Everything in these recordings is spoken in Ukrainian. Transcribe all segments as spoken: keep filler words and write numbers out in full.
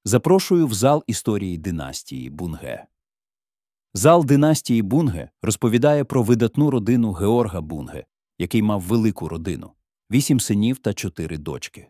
Запрошую в зал історії династії Бунге. Зал династії Бунге розповідає про видатну родину Георга Бунге, який мав велику родину – вісім синів та чотири дочки.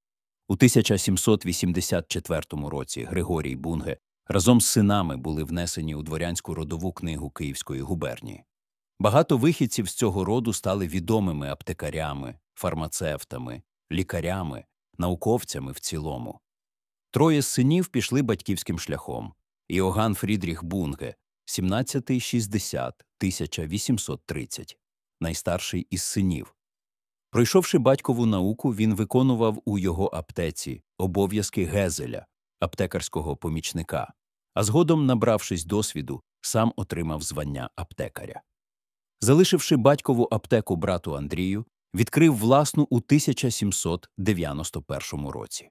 У тисяча сімсот вісімдесят четвертому році Григорій Бунге разом з синами були внесені у дворянську родову книгу Київської губернії. Багато вихідців з цього роду стали відомими аптекарями, фармацевтами, лікарями, науковцями в цілому. Троє з синів пішли батьківським шляхом. Іоганн Фрідріх Бунге, сімнадцятий шістдесят – тисяча вісімсот тридцять, найстарший із синів. Пройшовши батькову науку, він виконував у його аптеці обов'язки гезеля, аптекарського помічника, а згодом, набравшись досвіду, сам отримав звання аптекаря. Залишивши батькову аптеку брату Андрію, відкрив власну у тисяча сімсот дев'яносто першому році.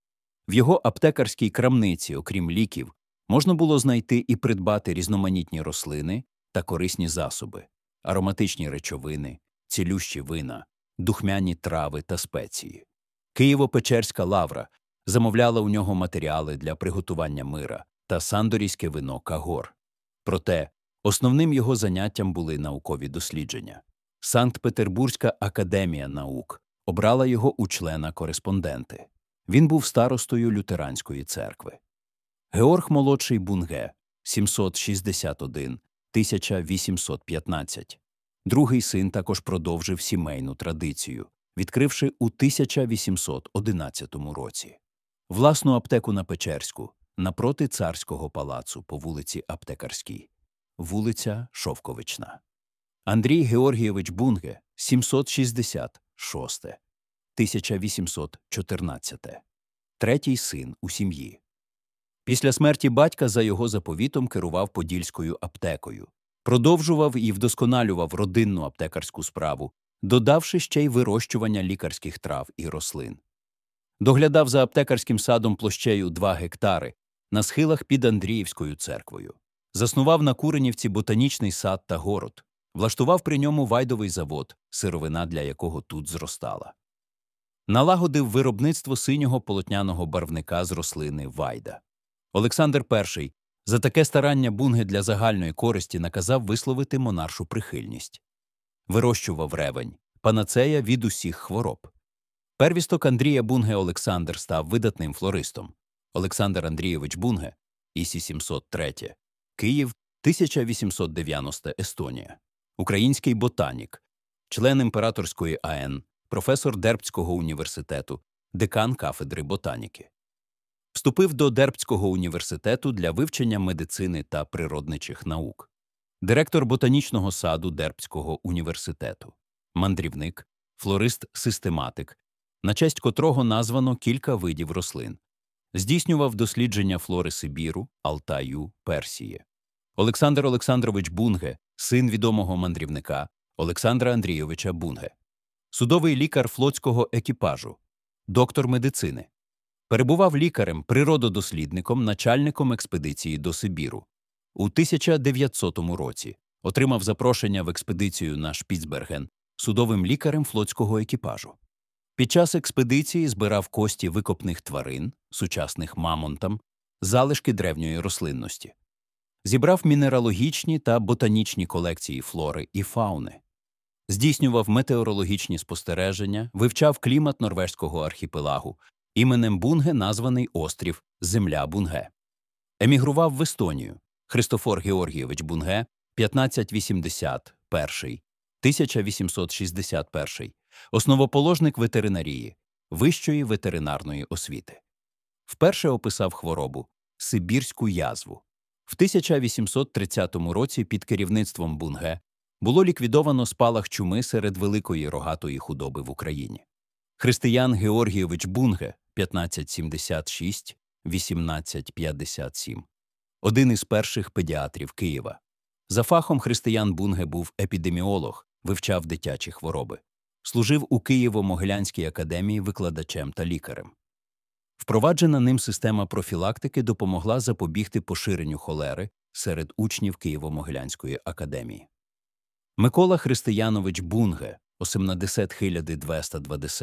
В його аптекарській крамниці, окрім ліків, можна було знайти і придбати різноманітні рослини та корисні засоби, ароматичні речовини, цілющі вина, духмяні трави та спеції. Києво-Печерська лавра замовляла у нього матеріали для приготування мира та сандорійське вино Кагор. Проте, основним його заняттям були наукові дослідження. Санкт-Петербурзька академія наук обрала його у члена-кореспонденти. Він був старостою лютеранської церкви. Георг молодший Бунге, сімсот шістдесят один – тисяча вісімсот п'ятнадцять. Другий син також продовжив сімейну традицію, відкривши у тисяча вісімсот одинадцятому році власну аптеку на Печерську, напроти Царського палацу по вулиці Аптекарській, вулиця Шовковична. Андрій Георгійович Бунге, сімсот шістдесят шосте – тисяча вісімсот чотирнадцяте. Третій син у сім'ї. Після смерті батька за його заповітом керував Подільською аптекою, продовжував і вдосконалював родинну аптекарську справу, додавши ще й вирощування лікарських трав і рослин. Доглядав за аптекарським садом площею два гектари на схилах під Андріївською церквою. Заснував на Куренівці ботанічний сад та город, влаштував при ньому вайдовий завод, сировина для якого тут зростала. Налагодив виробництво синього полотняного барвника з рослини вайда. Олександр Перший за таке старання Бунге для загальної користі наказав висловити монаршу прихильність. Вирощував ревень, панацея від усіх хвороб. Первісток Андрія Бунге Олександр став видатним флористом. Олександр Андрійович Бунге, ІСі сімсот три, Київ, тисяча вісімсот дев'яносто, Естонія. Український ботанік, член імператорської АН, професор Дербцького університету, декан кафедри ботаніки. Вступив до Дербцького університету для вивчення медицини та природничих наук. Директор ботанічного саду Дербцького університету. Мандрівник, флорист-систематик, на честь котрого названо кілька видів рослин. Здійснював дослідження флори Сибіру, Алтаю, Персії. Олександр Олександрович Бунге, син відомого мандрівника Олександра Андрійовича Бунге. Судовий лікар флотського екіпажу, доктор медицини. Перебував лікарем, природодослідником, начальником експедиції до Сибіру. У тисяча дев'ятсотому році отримав запрошення в експедицію на Шпіцберген судовим лікарем флотського екіпажу. Під час експедиції збирав кості викопних тварин, сучасних мамонтам, залишки древньої рослинності. Зібрав мінералогічні та ботанічні колекції флори і фауни. Здійснював метеорологічні спостереження, вивчав клімат норвезького архіпелагу, іменем Бунге названий острів Земля Бунге. Емігрував в Естонію. Христофор Георгійович Бунге, п'ятнадцять вісімдесят перший – тисяча вісімсот шістдесят перший, основоположник ветеринарії, вищої ветеринарної освіти. Вперше описав хворобу – сибірську язву. В тисяча вісімсот тридцятому році під керівництвом Бунге було ліквідовано спалах чуми серед великої рогатої худоби в Україні. Християн Георгійович Бунге, п'ятнадцять сімдесят шість - вісімнадцять п'ятдесят сім, один із перших педіатрів Києва. За фахом Християн Бунге був епідеміолог, вивчав дитячі хвороби. Служив у Києво-Могилянській академії викладачем та лікарем. Впроваджена ним система профілактики допомогла запобігти поширенню холери серед учнів Києво-Могилянської академії. Микола Християнович Бунге, осемнадцять тисяч двісті двадцять,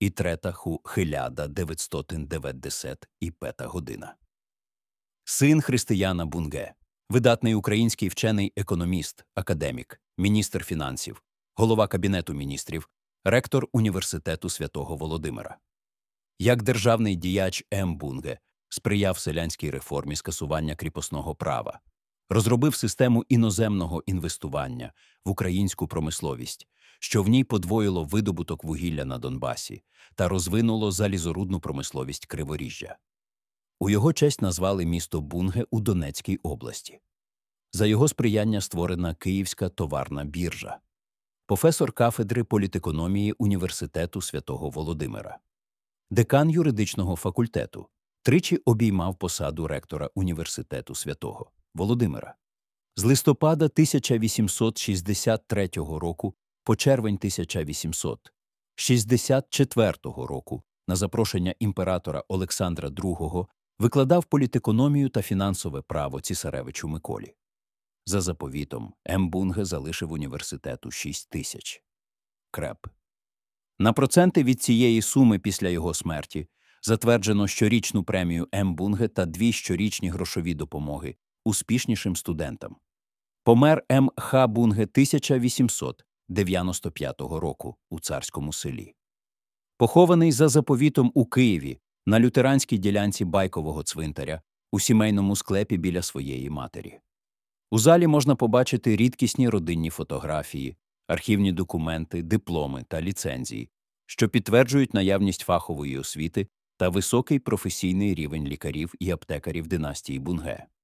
і трета ху хиляда дев'ятсотин дев'ятдесят і пета година. Син Християна Бунге, видатний український вчений-економіст, академік, міністр фінансів, голова Кабінету міністрів, ректор Університету Святого Володимира. Як державний діяч М. Бунге сприяв селянській реформі скасування кріпосного права, розробив систему іноземного інвестування в українську промисловість, що в ній подвоїло видобуток вугілля на Донбасі та розвинуло залізорудну промисловість Криворіжжя. У його честь назвали місто Бунге у Донецькій області. За його сприяння створена Київська товарна біржа. Професор кафедри політекономії Університету Святого Володимира. Декан юридичного факультету. Тричі обіймав посаду ректора Університету Святого Володимира. З листопада тисяча вісімсот шістдесят третього року по червень тисяча вісімсот шістдесят четвертого року на запрошення імператора Олександра другого викладав політекономію та фінансове право цісаревичу Миколі. За заповітом М. Бунге залишив університету шість тисяч креп. На проценти від цієї суми після його смерті затверджено щорічну премію М. Бунге та дві щорічні грошові допомоги успішнішим студентам. Помер М. Х. Бунге тисяча вісімсот дев'яносто п'ятого року у Царському селі. Похований за заповітом у Києві на лютеранській ділянці Байкового цвинтаря у сімейному склепі біля своєї матері. У залі можна побачити рідкісні родинні фотографії, архівні документи, дипломи та ліцензії, що підтверджують наявність фахової освіти та високий професійний рівень лікарів і аптекарів династії Бунге.